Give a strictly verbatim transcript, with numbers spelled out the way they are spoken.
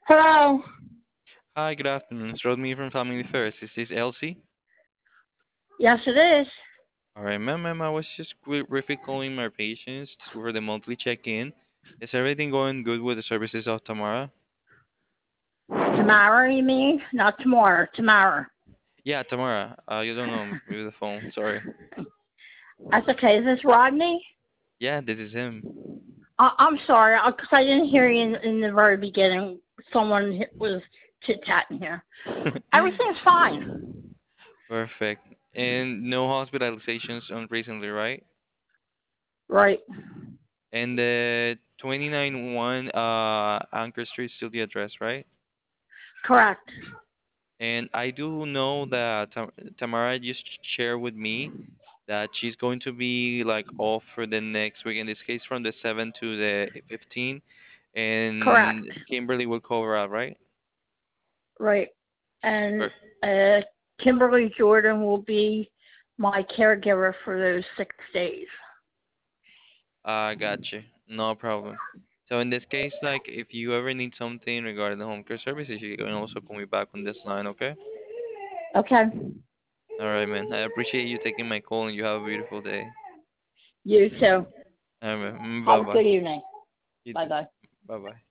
Hello. Hi, good afternoon. It's Rodney from Family First. Is this Elsie? Yes, it is. All right, ma'am, ma'am, I was just qui- briefly calling my patients for the monthly check-in. Is everything going good with the services of Tamara? Tomorrow, you mean? Not tomorrow. Tomorrow. Yeah, Tamara. Uh, you don't know with the phone. Sorry. That's okay. Is this Rodney? Yeah, this is him. I- I'm sorry, because I didn't hear you in, in the very beginning. Someone hit- was chit-chatting here. Everything's fine. Perfect. And no hospitalizations on recently, right? Right. And the twenty-nine one uh Anchor Street still the address, right? Correct. And I do know that Tam- Tamara just shared with me that she's going to be like off for the next week. In this case, from the seventh to the fifteenth, Correct. and Kimberly will cover up, right? Right. And Per- uh, Kimberly Jordan will be my caregiver for those six days. I got you. No problem. So in this case, like if you ever need something regarding the home care services, you can also call me back on this line, okay? Okay. All right, man. I appreciate you taking my call, and you have a beautiful day. You too. All right, man. Have a Bye bye. good evening. You Bye too. bye. Bye bye.